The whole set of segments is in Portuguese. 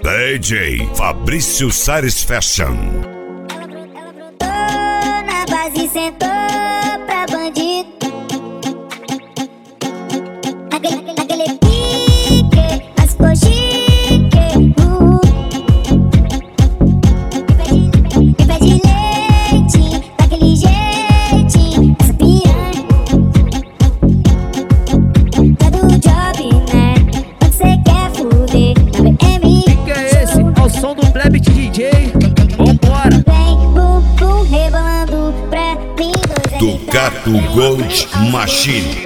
DJ Fabrício Satisfaction. Ela na base sentou pra bandido. Aquele pique, mas ficou chique. Me pede leite, daquele jeitinho. Essa piranha tá do job, né? Quando cê quer fuder na BM. Que é esse? Ao som do Blebit DJ. Vambora! Vem, bum, bum, rebolando pra mim. Ducato Gold Machine.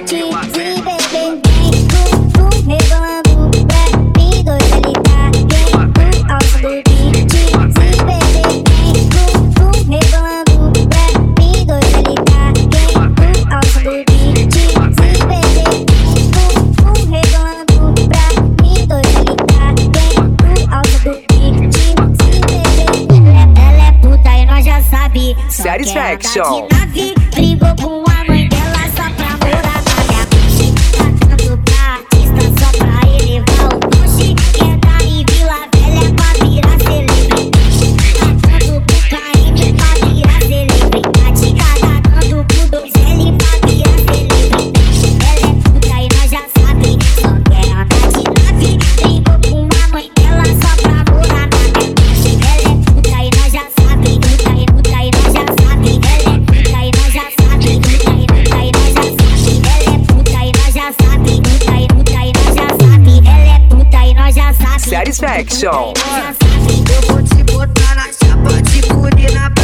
Satisfaction. Brigou com a mãe dela só pra morar na minha coche. Cantando pra artista só pra elevar o coche. Quer dar em Vila Velha pra virar celebridade. Cantando pro KM pra virar celebridade. Cantando pro 2L pra virar celebridade. Ela é puta e nós já sabe, só quer andar de nave. Brigou com a mãe dela só pra morar na minha coche. Ela é puta e nós já sabe, puta e nós já sabe. Ela é puta e nós já sabe, puta e nós já sabe. Ela é puta e nós já sabe, puta e nós já sabe. Ela é puta e nós já sabe. Satisfaction. Eu vou te botar na chapa de fuder na